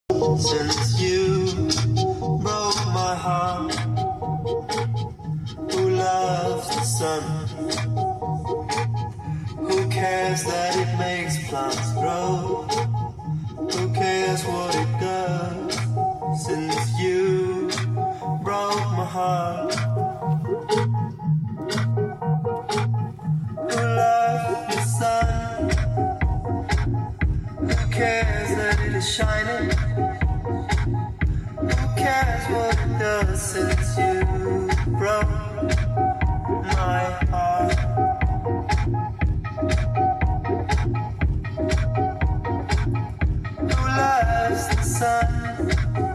Since you broke my heart, who loves the sun? Who cares that it makes plants grow? Who cares what it does? Since you broke my heart, who loves the sun? Who cares that it is shining? Who cares what it does since you broke my heart? Who loves the sun?